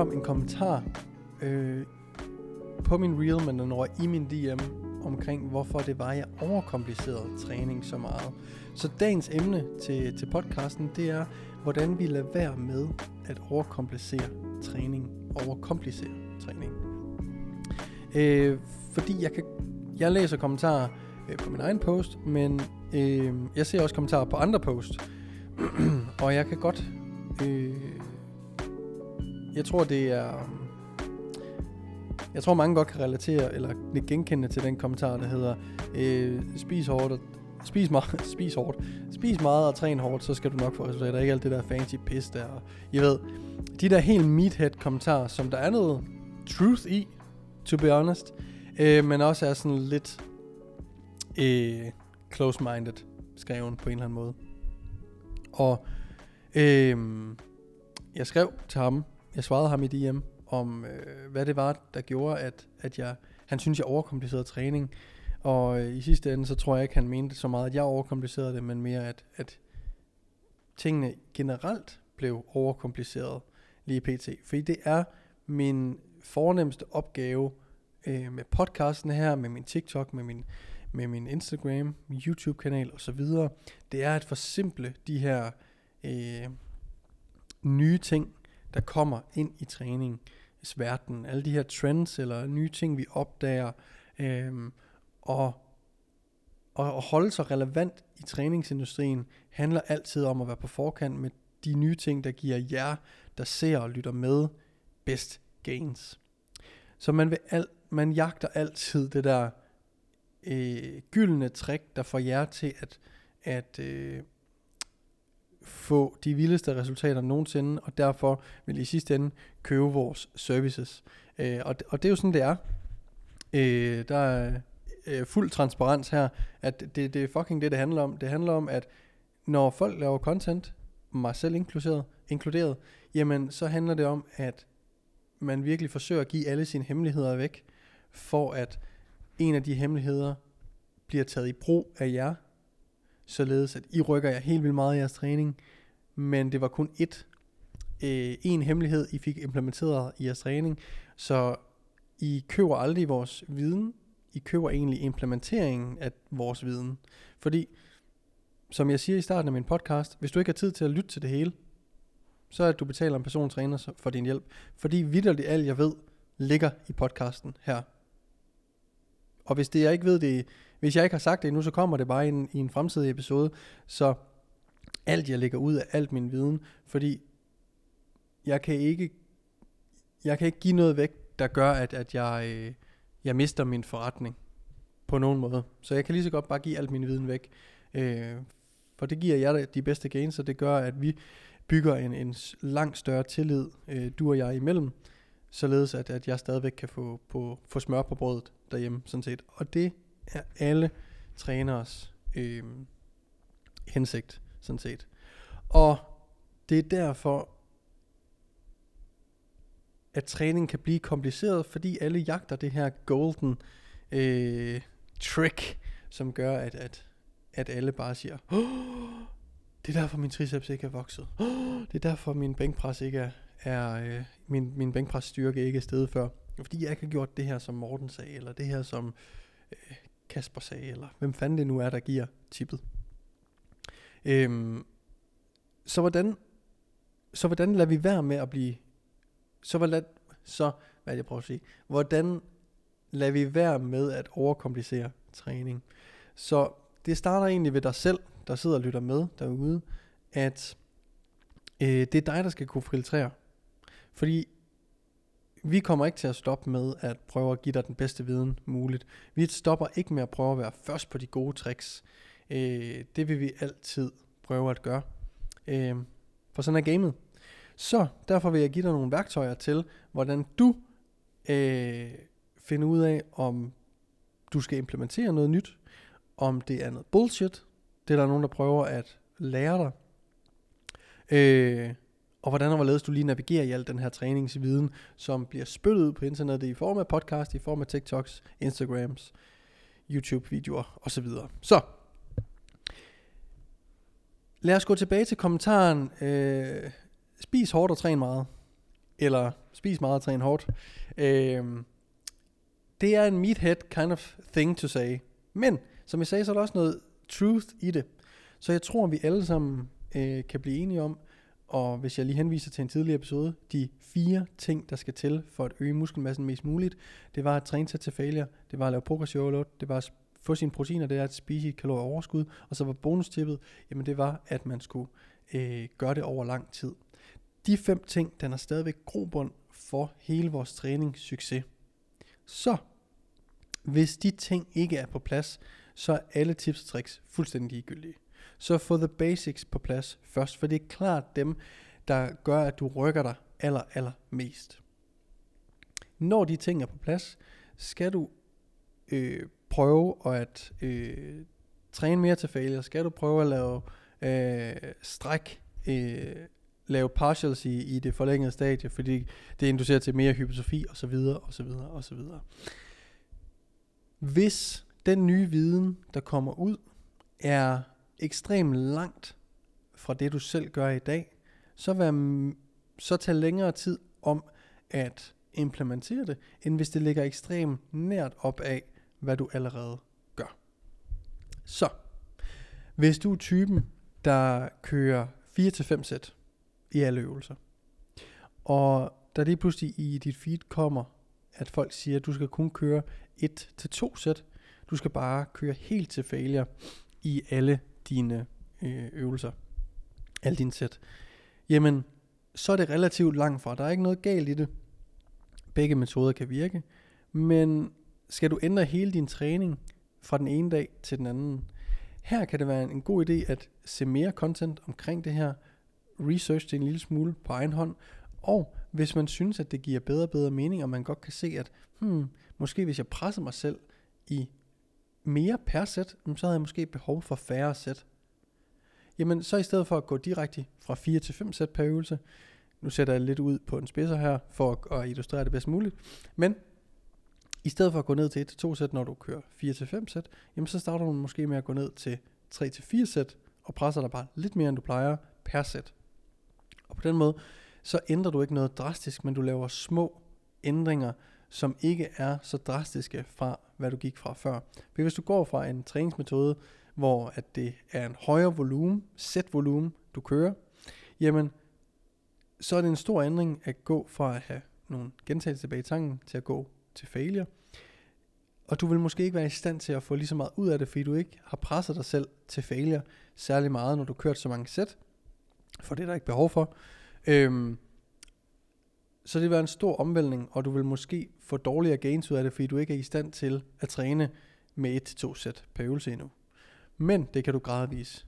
kom en kommentar på min reel, men den over i min DM, omkring hvorfor det var, jeg overkomplicerede træning så meget. Så dagens emne til podcasten, det er, hvordan vi lader være med at overkomplicere træning. Fordi jeg læser kommentarer på min egen post, men jeg ser også kommentarer på andre post. Og jeg kan godt... Jeg tror mange godt kan relatere eller genkende til den kommentar, der hedder spis meget og træn hårdt, så skal du nok få resultater. Ikke alt det der fancy pis der. Og I ved, de der helt meathead kommentarer, som der er noget truth i, to be honest, men også er sådan lidt close-minded skreven på en eller anden måde. Og jeg skrev til ham, jeg svarede ham i DM, om hvad det var, der gjorde, at han synes, jeg overkomplicerede træning. Og i sidste ende, så tror jeg ikke, han mente så meget, at jeg overkomplicerede det, men mere, at tingene generelt blev overkompliceret lige pt. Fordi det er min fornemmeste opgave med podcasten her, med min TikTok, med min Instagram, min YouTube-kanal osv. Det er at forsimple de her nye ting, der kommer ind i træningsverdenen. Alle de her trends eller nye ting, vi opdager, og holde sig relevant i træningsindustrien, handler altid om at være på forkant med de nye ting, der giver jer, der ser og lytter med, best gains. Så man jagter altid det der gyldne trick, der får jer til at få de vildeste resultater nogensinde, og derfor vil I sidste ende købe vores services. Og det er jo sådan, det er. Der er fuld transparens her, at det er fucking det handler om. Det handler om, at når folk laver content, mig selv inkluderet, jamen så handler det om, at man virkelig forsøger at give alle sine hemmeligheder væk, for at en af de hemmeligheder bliver taget i brug af jer, således at I rykker jer helt vildt meget i jeres træning, men det var kun en hemmelighed, I fik implementeret i jeres træning, så I køber aldrig vores viden, I køber egentlig implementeringen af vores viden. Fordi, som jeg siger i starten af min podcast, hvis du ikke har tid til at lytte til det hele, så er det, at du betaler en persontræner for din hjælp. Fordi vitterligt alt jeg ved, ligger i podcasten her. Og hvis jeg ikke ved det, hvis jeg ikke har sagt det endnu, så kommer det bare i en fremtidig episode. Så alt jeg lægger ud af alt min viden, fordi jeg kan ikke give noget væk, der gør, at jeg mister min forretning på nogen måde. Så jeg kan lige så godt bare give alt min viden væk. For det giver jer de bedste gains, og det gør, at vi bygger en langt større tillid, du og jeg imellem, således at jeg stadigvæk kan få smør på brødet derhjemme, sådan set. Og det er alle træneres hensigt, sådan set. Og det er derfor, at træning kan blive kompliceret, fordi alle jagter det her golden trick, som gør, at alle bare siger, det er derfor min triceps ikke er vokset. Det er derfor min bænkpres ikke er min bænkpres styrke ikke er steget før. Fordi jeg ikke har gjort det her, som Morten sagde, eller det her, som Kasper sagde, eller hvem fanden det nu er, der giver tippet. Så hvordan lader vi være med at blive... Hvordan lader vi være med at overkomplicere træning? Så det starter egentlig ved dig selv, der sidder og lytter med derude, at det er dig, der skal kunne filtrere. Fordi vi kommer ikke til at stoppe med at prøve at give dig den bedste viden muligt. Vi stopper ikke med at prøve at være først på de gode tricks. Det vil vi altid prøve at gøre. For sådan er gamet. Så derfor vil jeg give dig nogle værktøjer til, hvordan du finder ud af, om du skal implementere noget nyt, om det er noget bullshit, det er der nogen, der prøver at lære dig, og hvordan og hvorledes du lige navigerer i al den her træningsviden, som bliver spyttet ud på internettet i form af podcast, i form af TikToks, Instagrams, YouTube-videoer osv. Så, lad os gå tilbage til kommentaren, spis hårdt og træn meget. eller spis meget og træn hårdt. Det er en meathead kind of thing to say. Men, som jeg sagde, så er der også noget truth i det. Så jeg tror, vi alle sammen kan blive enige om, og hvis jeg lige henviser til en tidligere episode, de 4 ting, der skal til for at øge muskelmassen mest muligt, det var at træne sig til failure, det var at lave progressive overload, det var at få sine proteiner, det er at spise et kalorieoverskud, og så var bonustippet, jamen det var, at man skulle gøre det over lang tid. De 5 ting, den er stadigvæk grobund for hele vores træningssucces. Så, hvis de ting ikke er på plads, så er alle tips og tricks fuldstændig ligegyldige. Så få the basics på plads først, for det er klart dem, der gør, at du rykker dig allermest. Når de ting er på plads, skal du prøve at træne mere til failure. Skal du prøve at lave stræk, lave partials i det forlængede stadie, fordi det inducerer til mere hypertrofi osv. Hvis den nye viden, der kommer ud, er ekstremt langt fra det, du selv gør i dag, så tag længere tid om at implementere det, end hvis det ligger ekstremt nært op af, hvad du allerede gør. Så, hvis du er typen, der kører 4-5 sæt i alle øvelser, og der lige pludselig i dit feed kommer, at folk siger, at du skal kun køre 1-2 sæt, du skal bare køre helt til failure i alle dine øvelser, alle dine sæt, jamen, så er det relativt langt fra. Der er ikke noget galt i det. Begge metoder kan virke, men skal du ændre hele din træning fra den ene dag til den anden? Her kan det være en god idé at se mere content omkring det her, research det en lille smule på egen hånd, og hvis man synes, at det giver bedre og bedre mening, og man godt kan se, at måske hvis jeg presser mig selv i mere per sæt, så havde jeg måske behov for færre sæt. Jamen så i stedet for at gå direkte fra 4 til 5 sæt per øvelse, nu sætter jeg lidt ud på en spidser her, for at illustrere det bedst muligt, men i stedet for at gå ned til 1-2 sæt, når du kører 4-5 sæt, jamen så starter du måske med at gå ned til 3-4 sæt, og presser dig bare lidt mere, end du plejer per sæt. Og på den måde, så ændrer du ikke noget drastisk, men du laver små ændringer, som ikke er så drastiske fra, hvad du gik fra før. For hvis du går fra en træningsmetode, hvor at det er en højere volumen, sætvolumen, du kører, jamen, så er det en stor ændring at gå fra at have nogle gentagelser tilbage i tanken, til at gå til failure. Og du vil måske ikke være i stand til at få lige så meget ud af det, fordi du ikke har presset dig selv til failure særlig meget, når du har kørt så mange sæt. For det er der ikke behov for. Så det vil være en stor omvæltning, og du vil måske få dårligere gains ud af det, fordi du ikke er i stand til at træne med 1-2 sæt per øvelse endnu. Men det kan du gradvist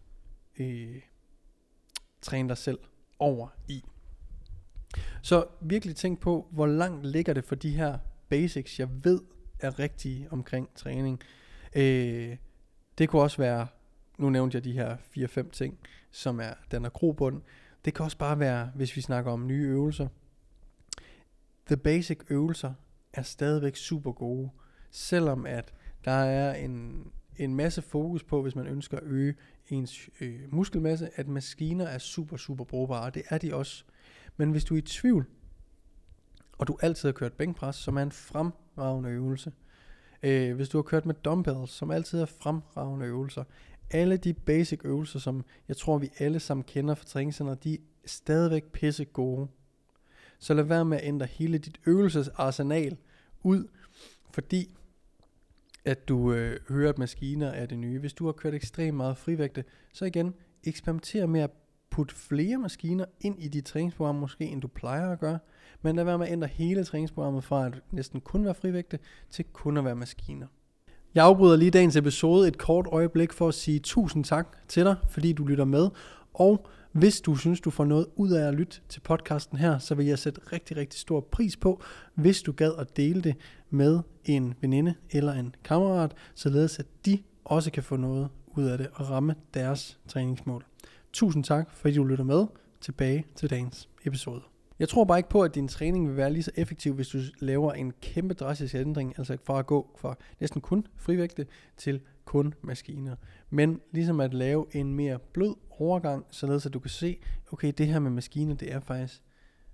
træne dig selv over i. Så virkelig tænk på, hvor langt ligger det for de her basics, jeg ved er rigtige omkring træning. Det kunne også være, nu nævnte jeg de her 4-5 ting, som er den er grobund. Det kan også bare være, hvis vi snakker om nye øvelser. The basic øvelser er stadigvæk super gode, selvom at der er en masse fokus på, hvis man ønsker at øge ens muskelmasse, at maskiner er super brugbare. Det er de også. Men hvis du er i tvivl, og du altid har kørt bænkpres, som er en fremragende øvelse, hvis du har kørt med dumbbells, som altid er fremragende øvelser, alle de basic øvelser, som jeg tror vi alle sammen kender fra træningscenteret, de er stadigvæk pisse gode. Så lad være med at ændre hele dit øvelsesarsenal ud, fordi at du hører, at maskiner er det nye. Hvis du har kørt ekstremt meget frivægte, så igen, eksperimenter med at putte flere maskiner ind i dit træningsprogram, måske end du plejer at gøre. Men lad være med at ændre hele træningsprogrammet fra at næsten kun være frivægte, til kun at være maskiner. Jeg afbryder lige dagens episode et kort øjeblik for at sige tusind tak til dig, fordi du lytter med. Og hvis du synes, du får noget ud af at lytte til podcasten her, så vil jeg sætte rigtig stor pris på, hvis du gad at dele det med en veninde eller en kammerat, således at de også kan få noget ud af det og ramme deres træningsmål. Tusind tak, fordi du lytter med. Tilbage til dagens episode. Jeg tror bare ikke på, at din træning vil være lige så effektiv, hvis du laver en kæmpe drastisk ændring, altså fra at gå fra næsten kun frivægte til kun maskiner. Men ligesom at lave en mere blød overgang, således at du kan se, okay, det her med maskiner, det er faktisk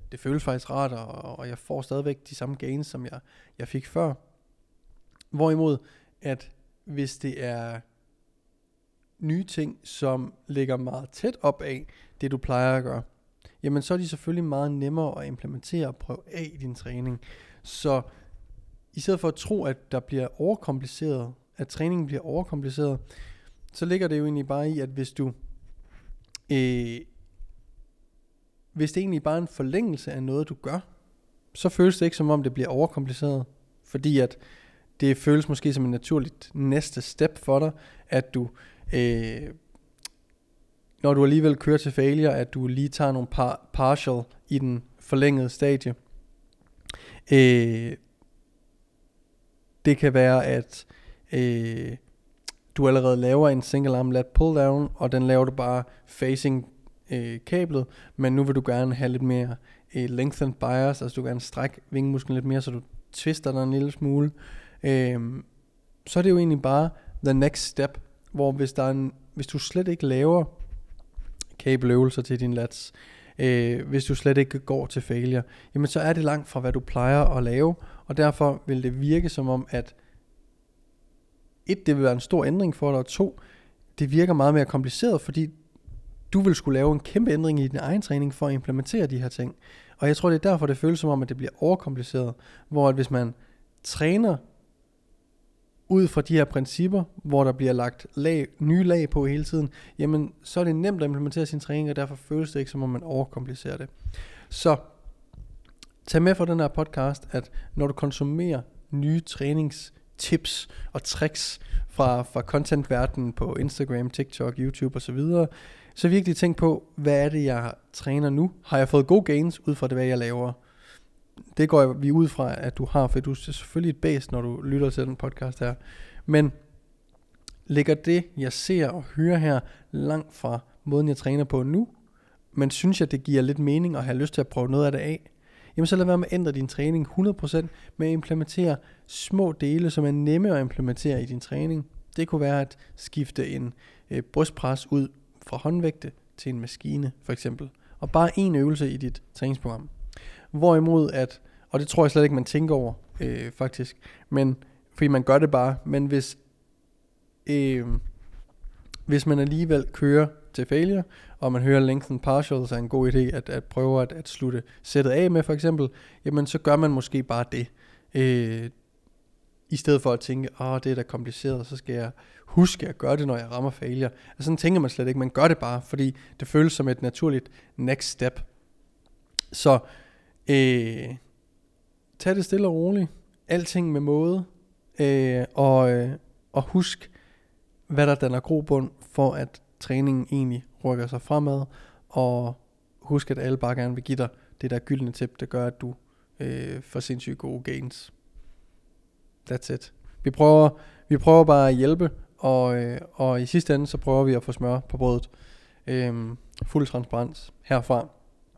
det føles faktisk rart, og jeg får stadigvæk de samme gains, som jeg fik før. Hvorimod, at hvis det er nye ting, som ligger meget tæt op af det, du plejer at gøre, jamen så er de selvfølgelig meget nemmere at implementere og prøve af i din træning. Så i stedet for at tro, at der bliver overkompliceret, at træningen bliver overkompliceret, så ligger det jo egentlig bare i, at hvis det egentlig bare er en forlængelse af noget, du gør, så føles det ikke som om det bliver overkompliceret, fordi at det føles måske som en naturligt næste step for dig, at du, når du alligevel kører til failure, at du lige tager nogle partial i den forlængede stadie. Det kan være, at du allerede laver en single arm lat pull down, og den laver du bare facing kablet, men nu vil du gerne have lidt mere lengthened bias, altså du vil gerne strække vingemusklen lidt mere, så du twister dig en lille smule. Så er det jo egentlig bare the next step, hvor hvis du slet ikke laver kabeløvelser til din lats, hvis du slet ikke går til failure, jamen så er det langt fra hvad du plejer at lave, og derfor vil det virke som om, at 1, det vil være en stor ændring for dig, og 2, det virker meget mere kompliceret, fordi du vil skulle lave en kæmpe ændring i din egen træning for at implementere de her ting. Og jeg tror, det er derfor, det føles som om, at det bliver overkompliceret, hvor at hvis man træner ud fra de her principper, hvor der bliver lagt nye lag på hele tiden, jamen så er det nemt at implementere sin træning, og derfor føles det ikke som om man overkomplicerer det. Så tag med fra den her podcast, at når du konsumerer nye træningstips og tricks fra contentverdenen på Instagram, TikTok, YouTube osv., så virkelig tænk på, hvad er det jeg træner nu? Har jeg fået gode gains ud fra det, hvad jeg laver? Det går vi ud fra, at du har, for du er selvfølgelig et base, når du lytter til den podcast her. Men ligger det, jeg ser og hører her, langt fra måden, jeg træner på nu, men synes jeg, det giver lidt mening og have lyst til at prøve noget af det af, jamen så lad være med at ændre din træning 100% med at implementere små dele, som er nemme at implementere i din træning. Det kunne være at skifte en brystpres ud fra håndvægte til en maskine, for eksempel. Og bare en øvelse i dit træningsprogram. Hvorimod at, og det tror jeg slet ikke man tænker over faktisk, men fordi man gør det bare, men hvis man alligevel kører til failure, og man hører lengthen partials er en god idé at prøve at slutte sættet af med for eksempel, jamen så gør man måske bare det, i stedet for at tænke, det er da kompliceret, så skal jeg huske at gøre det, når jeg rammer failure. Altså sådan tænker man slet ikke, man gør det bare, fordi det føles som et naturligt next step. Så tag det stille og roligt, alting med måde, og husk, hvad der danner grobund for, at træningen egentlig rykker sig fremad, og husk, at alle bare gerne vil give dig det der gyldne tip, der gør, at du får sindssygt gode gains. That's it. Vi prøver bare at hjælpe, og i sidste ende, så prøver vi at få smør på brødet. Fuld transparens herfra.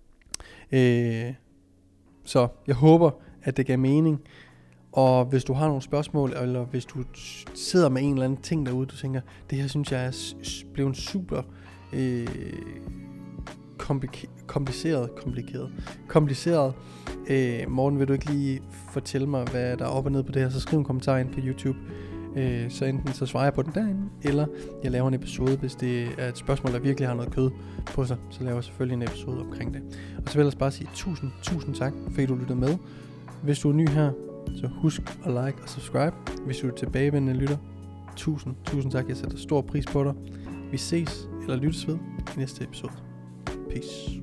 Så jeg håber, at det gav mening. Og hvis du har nogle spørgsmål, eller hvis du sidder med en eller anden ting derude, du tænker, det her synes jeg er blevet super kompliceret. Morten, vil du ikke lige fortælle mig, hvad der er op og ned på det her, så skriv en kommentar ind på YouTube. Så enten så svarer jeg på den derinde, eller jeg laver en episode, hvis det er et spørgsmål, der virkelig har noget kød på sig, så laver jeg selvfølgelig en episode omkring det. Og så vil jeg ellers bare sige tusind tak, fordi du lyttede med. Hvis du er ny her, så husk at like og subscribe. Hvis du er tilbagevendende lytter, tusind tak, jeg sætter stor pris på dig. Vi ses eller lyttes ved i næste episode. Peace.